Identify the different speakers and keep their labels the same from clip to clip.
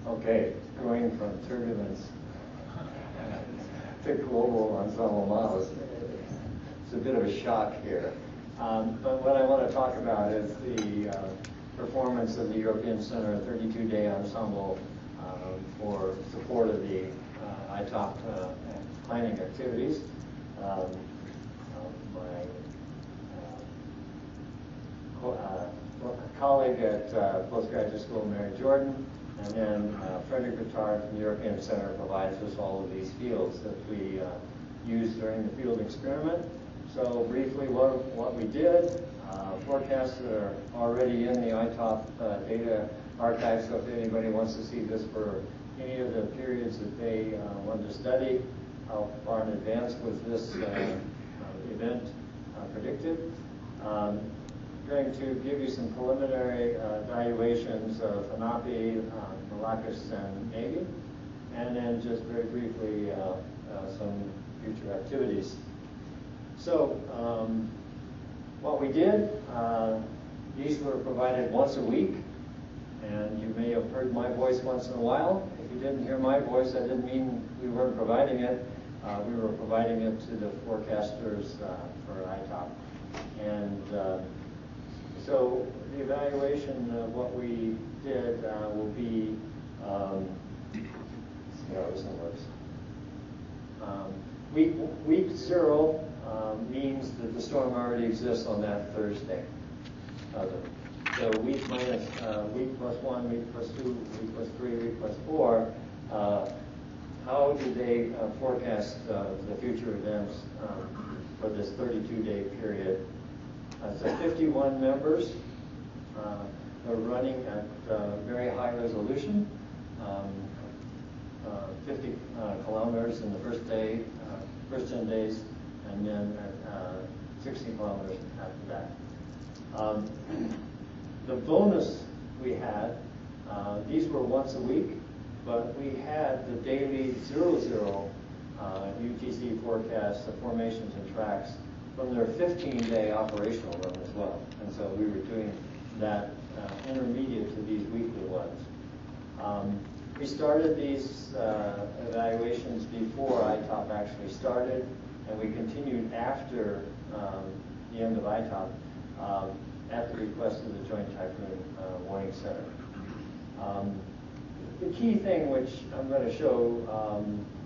Speaker 1: Okay, going from turbulence to global ensemble models. It's a bit of a shock here. But what I want to talk about is the performance of the European Center 32-day ensemble for support of the ITOP planning activities. My colleague at Postgraduate School, Mary Jordan, and then Frederick Bittard from the European Center provides us all of these fields that we used during the field experiment. So briefly, what we did, forecasts that are already in the ITOP data archive, so if anybody wants to see this for any of the periods that they want to study, how far in advance was this event predicted. Going to give you some preliminary evaluations of Hanapi, Malakas, and Navy, and then just very briefly some future activities. So what we did, these were provided once a week, and you may have heard my voice once in a while. If you didn't hear my voice, that didn't mean we weren't providing it. We were providing it to the forecasters for ITOP. And so the evaluation of what we did will be, see how this one works. Week 0 means that the storm already exists on that Thursday. So week plus 1, week plus 2, week plus 3, week plus 4, how do they forecast the future events for this 32-day period? So 51 members are running at very high resolution, 50 kilometers in the first day, first 10 days, and then 60 kilometers after that. The bonus we had, these were once a week, but we had the daily 00 UTC forecast, the formations and tracks, from their 15-day operational run as well. And so we were doing that intermediate to these weekly ones. We started these evaluations before ITOP actually started, and we continued after the end of ITOP at the request of the Joint Typhoon Warning Center. The key thing which I'm going to show,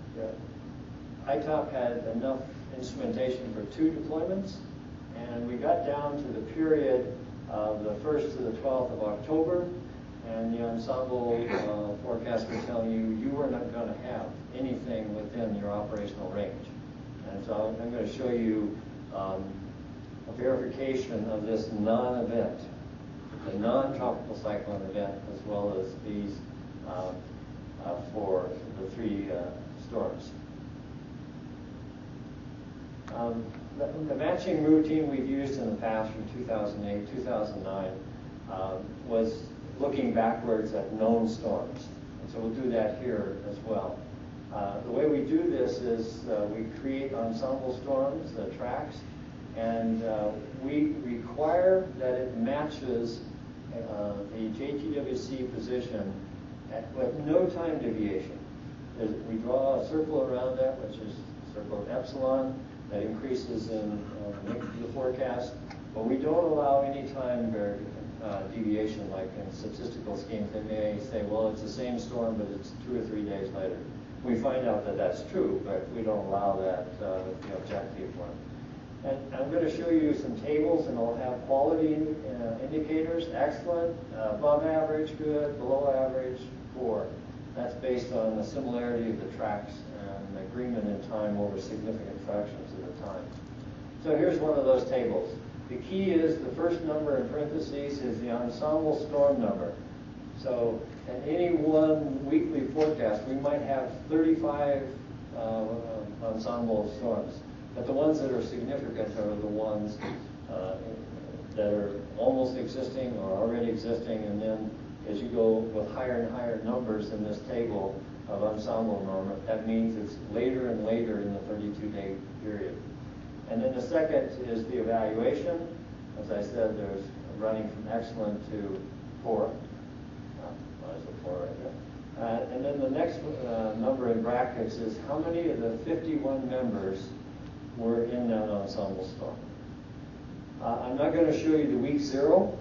Speaker 1: ITOP had enough instrumentation for 2 deployments, and we got down to the period of the 1st to the 12th of October, and the ensemble forecast was telling you were not going to have anything within your operational range. And so I'm going to show you a verification of this non-event, the non-tropical cyclone event, as well as these for the 3 storms. The matching routine we've used in the past from 2008, 2009 was looking backwards at known storms. And so we'll do that here as well. The way we do this is we create ensemble storms, the tracks, and we require that it matches the JTWC position with no time deviation. We draw a circle around that, which is the circle of epsilon, that increases in the forecast, but we don't allow any time deviation like in statistical schemes. They may say, well, it's the same storm, but it's 2 or 3 days later. We find out that that's true, but we don't allow that with the objective one. And I'm going to show you some tables, and I'll have quality indicators: excellent, above average, good, below average, poor. That's based on the similarity of the tracks and agreement in time over significant fractions of the time. So here's one of those tables. The key is the first number in parentheses is the ensemble storm number. So in any one weekly forecast, we might have 35 ensemble storms. But the ones that are significant are the ones that are almost existing or already existing, and then as you go with higher and higher numbers in this table of ensemble norm, that means it's later and later in the 32-day period. And then the second is the evaluation. As I said, there's running from excellent to poor. There's a poor right there. brackets is how many of the 51 members were in that ensemble storm. I'm not going to show you the week 0.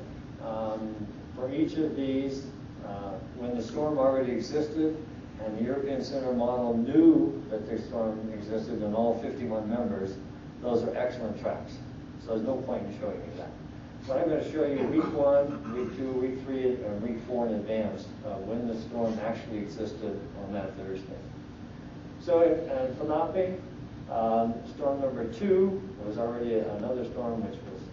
Speaker 1: For each of these, when the storm already existed and the European Center model knew that the storm existed and all 51 members, those are excellent tracks. So there's no point in showing you that. But I'm going to show you week 1, week 2, week 3, and week 4 in advance when the storm actually existed on that Thursday. So in Fanape, storm number 2 was already another storm which was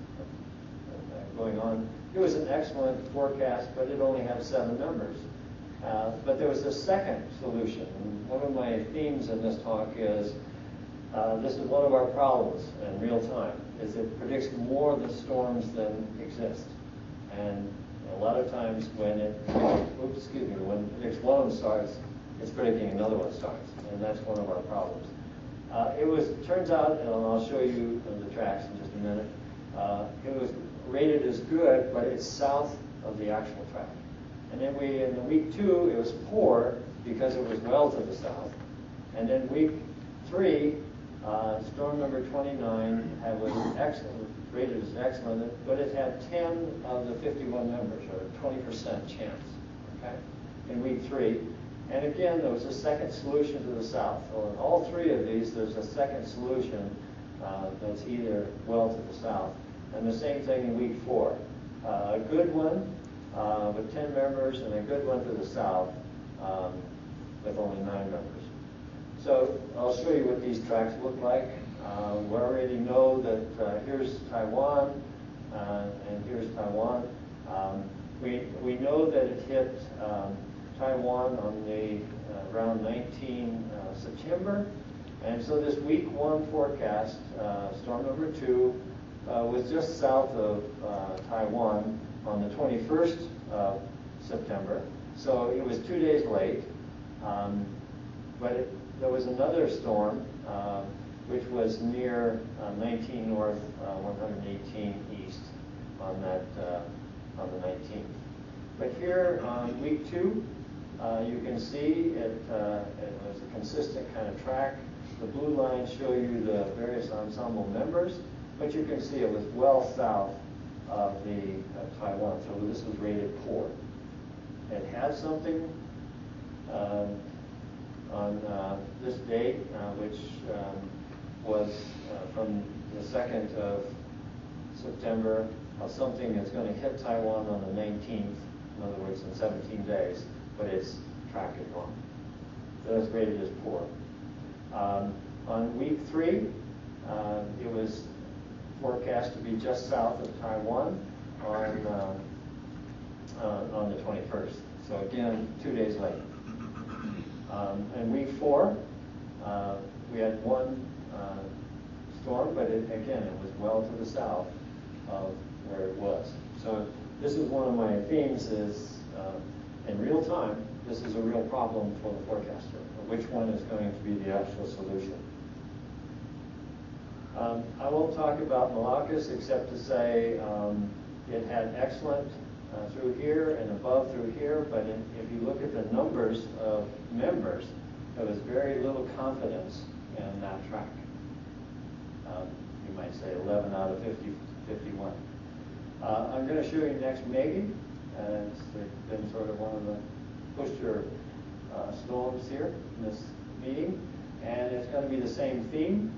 Speaker 1: going on. It was an excellent forecast, but it only had 7 members. But there was a second solution. And one of my themes in this talk is this is one of our problems in real time, is it predicts more of the storms than exist. And a lot of times when when it predicts one of them starts, it's predicting another one starts. And that's one of our problems. It turns out, and I'll show you the tracks in just a minute, it was rated as good, but it's south of the actual track. And then in the week 2, it was poor because it was well to the south. And then week 3, storm number 29 was excellent, rated as excellent, but it had 10 of the 51 members, or a 20% chance, okay, in week 3. And again, there was a second solution to the south. So in all 3 of these, there's a second solution that's either well to the south. And the same thing in week 4. A good one with 10 members and a good one to the south with only 9 members. So I'll show you what these tracks look like. We already know that here's Taiwan and here's Taiwan. We know that it hit Taiwan on the around 19 September. And so this week 1 forecast, storm number 2, was just south of Taiwan on the 21st of September. So it was 2 days late. But there was another storm which was near 19 north, 118 east on the 19th. But here on week 2, you can see it was a consistent kind of track. The blue lines show you the various ensemble members, but you can see it was well south of the Taiwan. So this was rated poor. It had something on this date, which was from the 2nd of September, something that's going to hit Taiwan on the 19th, in other words, in 17 days, but its track is wrong. So that's rated as poor. On week 3, it was forecast to be just south of Taiwan on the 21st. So again, 2 days late. In week 4, we had 1 storm, but again, it was well to the south of where it was. So this is one of my themes is, in real time, this is a real problem for the forecaster. Which one is going to be the actual solution? I won't talk about Malakas except to say it had excellent through here and above through here, but if you look at the numbers of members, there was very little confidence in that track. You might say 11 out of 51. I'm going to show you next Megan. It's been sort of one of the pusher storms here in this meeting, and it's going to be the same theme.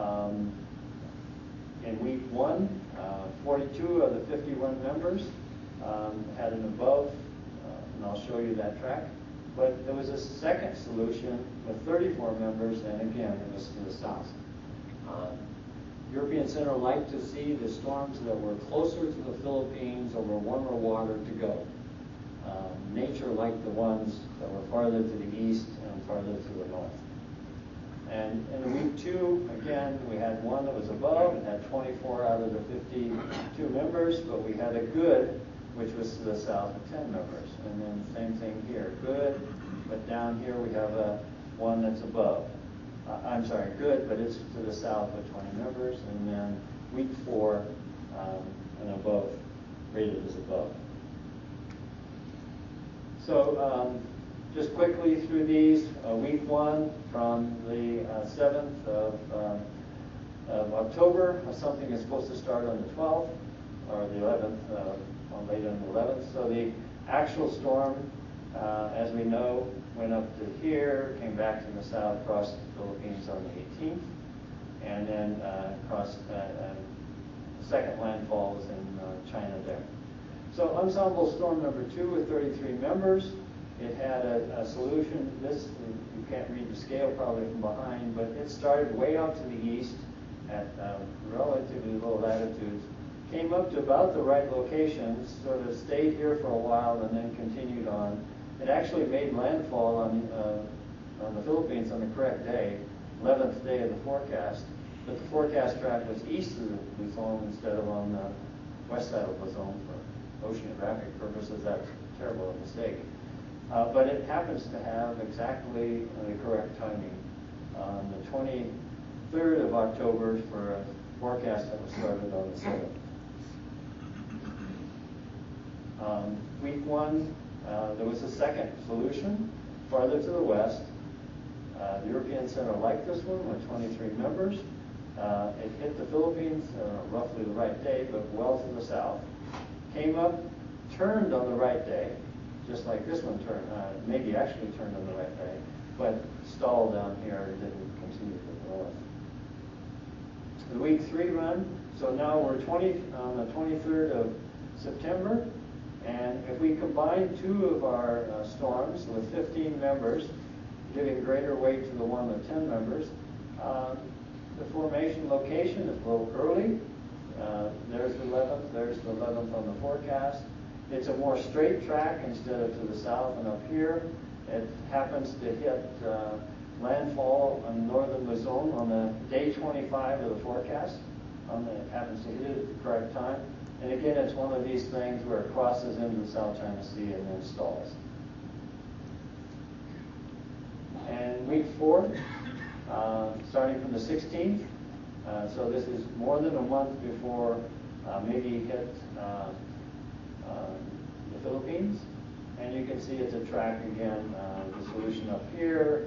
Speaker 1: In week 1, 42 of the 51 members had an above, and I'll show you that track. But there was a second solution with 34 members, and again, it was to the south. European Center liked to see the storms that were closer to the Philippines over warmer water to go. Nature liked the ones that were farther to the east and farther to the north. And in week 2, again, we had one that was above. It had 24 out of the 52 members, but we had a good, which was to the south of 10 members. And then same thing here, good, but down here we have one that's above. I'm sorry, good, but it's to the south of 20 members. And then week 4 and above, rated as above. So Just quickly through these, week 1 from the 7th of October, something is supposed to start on the 12th, or the 11th, late on the 11th. So the actual storm, as we know, went up to here, came back to the south, crossed the Philippines on the 18th, and then crossed second landfall was in China there. So ensemble storm number 2 with 33 members. It had a solution. This, you can't read the scale probably from behind, but it started way out to the east at relatively low latitudes, came up to about the right locations, sort of stayed here for a while and then continued on. It actually made landfall on the Philippines on the correct day, 11th day of the forecast, but the forecast track was east of Luzon instead of on the west side of Luzon for oceanographic purposes. That's a terrible mistake. But it happens to have exactly the correct timing. On the 23rd of October for a forecast that was started on the 7th. Week 1, there was a second solution farther to the west. The European Center liked this one with 23 members. It hit the Philippines roughly the right day, but well to the south. Came up, turned on the right day, just like this one turned, maybe actually turned on the right day, but stalled down here and didn't continue to the north. The week 3 run, so now we're on the 23rd of September, and if we combine 2 of our storms with 15 members, giving greater weight to the one with 10 members, the formation location is a little early. There's the 11th on the forecast. It's a more straight track instead of to the south and up here. It happens to hit landfall on northern Luzon on the day 25 of the forecast. It happens to hit it at the correct time. And again, it's one of these things where it crosses into the South China Sea and then stalls. And week 4, starting from the 16th, so this is more than a month before maybe hit the Philippines, and you can see it's a track again. The solution up here.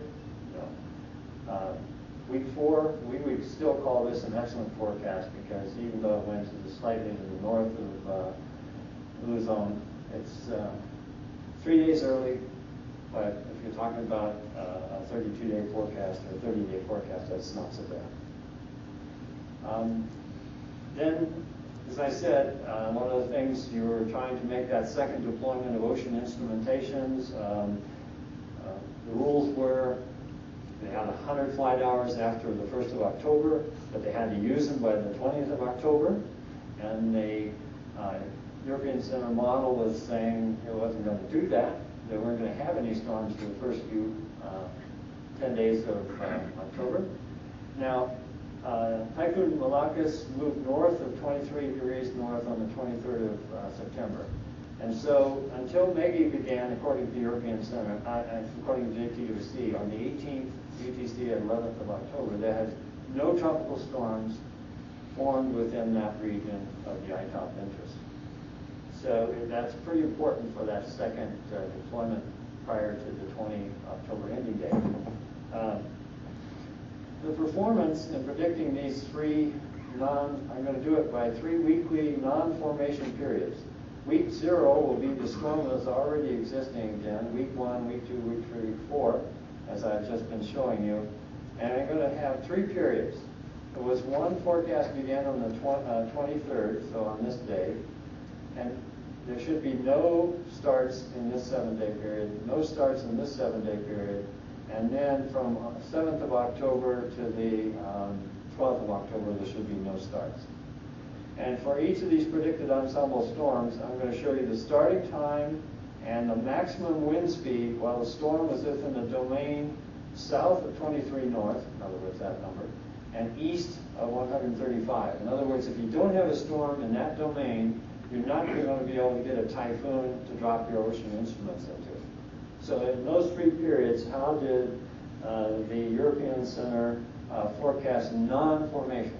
Speaker 1: Week 4, we would still call this an excellent forecast because even though it went to the slightly to the north of Luzon, it's 3 days early. But if you're talking about a 32-day forecast or a 30-day forecast, that's not so bad. Then, as I said, one of the things you were trying to make that second deployment of ocean instrumentations. The rules were they had 100 flight hours after the 1st of October, but they had to use them by the 20th of October. And the European Center model was saying it wasn't going to do that. They weren't going to have any storms for the first few 10 days of October. Now, Typhoon Malakas moved north of 23 degrees north on the 23rd of September. And so until Maggie began, according to the European Center, according to JTUC, on the 18th UTC at 11th of October, there had no tropical storms formed within that region of the ITOP interest. So that's pretty important for that second deployment prior to the 20 October ending date. The performance in predicting these I'm going to do it by 3 weekly non-formation periods. Week 0 will be the storm that's already existing again, week 1, week 2, week 3, week 4, as I've just been showing you. And I'm going to have 3 periods. There was one forecast began on the 23rd, so on this day, and there should be no starts in this 7-day period, no starts in this 7-day period, and then from 7th of October to the 12th of October, there should be no starts. And for each of these predicted ensemble storms, I'm going to show you the starting time and the maximum wind speed while the storm was within the domain south of 23 north, in other words, that number, and east of 135. In other words, if you don't have a storm in that domain, you're not going to be able to get a typhoon to drop your ocean instruments into. So in those 3 periods, how did the European Center forecast non-formation?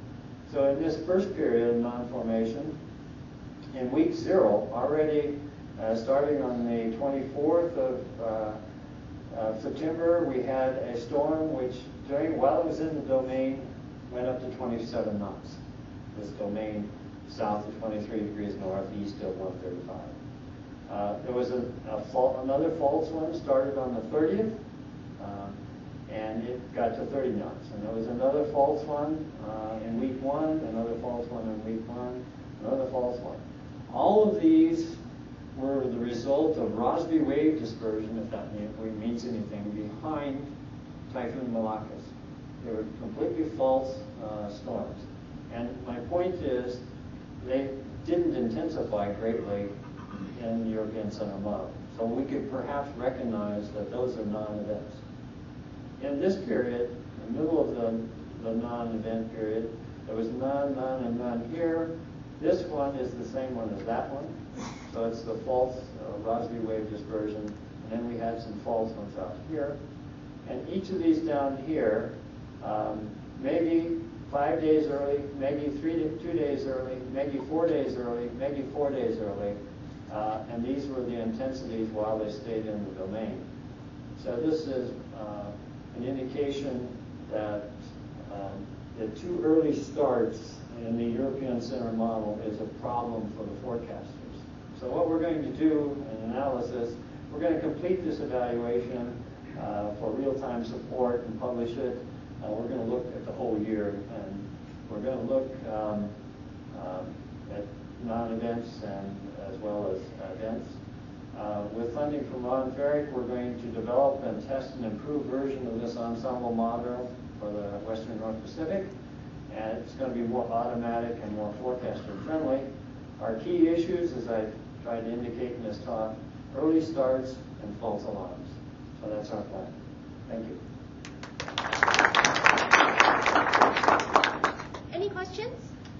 Speaker 1: So in this first period of non-formation, in week 0, already Starting on the 24th of September, we had a storm which, while it was in the domain, went up to 27 knots. This domain south of 23 degrees north, east of 135. There was another false one started on the 30th, and it got to 30 knots. And there was another false one in week 1, another false one in week 1, another false one. All of these were the result of Rossby wave dispersion, if that means anything, behind Typhoon Malakas. They were completely false storms. And my point is, they didn't intensify greatly in the European Center model. So we could perhaps recognize that those are non-events. In this period, in the middle of the non-event period, there was none, none, and none here. This one is the same one as that one. So it's the false Rossby wave dispersion. And then we had some false ones out here. And each of these down here, maybe 5 days early, maybe 2 days early, maybe 4 days early, maybe 4 days early. And these were the intensities while they stayed in the domain. So this is an indication that the too early starts in the European Center model is a problem for the forecasters. So what we're going to do in analysis, we're going to complete this evaluation for real-time support and publish it. We're going to look at the whole year, and we're going to look at non-events and as well as events. With funding from Ron Ferrick, we're going to develop and test an improved version of this ensemble model for the Western North Pacific, and it's going to be more automatic and more forecaster friendly. Our key issues, as I tried to indicate in this talk, early starts and false alarms. So that's our plan. Thank you.
Speaker 2: Any questions?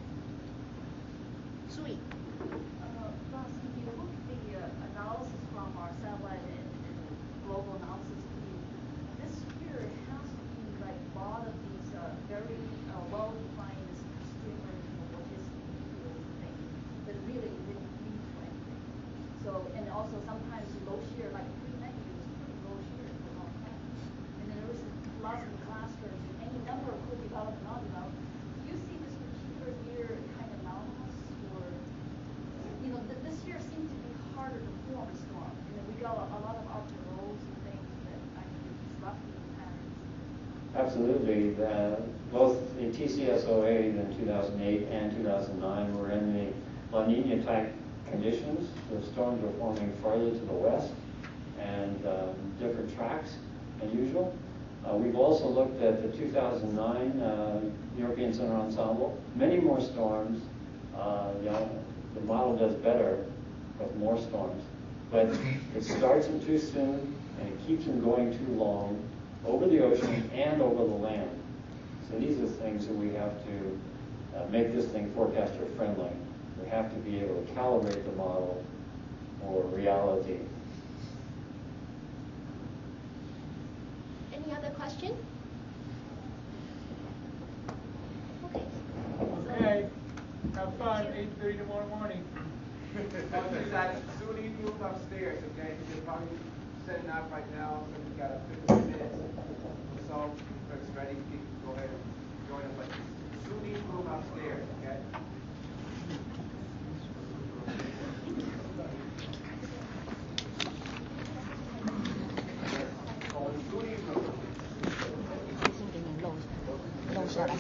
Speaker 2: Sweet.
Speaker 3: Ross, if you look at the analysis from our satellite and global analysis team, this year has been like a lot of these very well-defined streamers and logistic things that really didn't lead to anything. So, and also sometimes low shear, like pre-net was pretty low shear for a long time. And then there was lots of clusters, any number of co-developed, non-developed. Do you see this particular year kind of anomalous, or this year seemed to be harder to form a storm, and then we got a lot of outer rolls and things that actually disrupted the patterns.
Speaker 1: Absolutely. Both the TCSOA in 2008 and 2009 were in the La Nina type conditions. The storms were forming farther to the west and different tracks than usual. We've also looked at the 2009 European Center Ensemble. Many more storms. The model does better with more storms. But it starts them too soon, and it keeps them going too long over the ocean and over the land. So these are things that we have to make this thing forecaster friendly. We have to be able to calibrate the model for reality.
Speaker 2: Any other question? Okay.
Speaker 4: Okay. Have fun. 8:30 tomorrow morning.
Speaker 5: Soon you move upstairs, okay? You're probably setting up right now, so we've got 15 minutes. So, if it's ready, you can go ahead and join us. But soon you move upstairs, okay?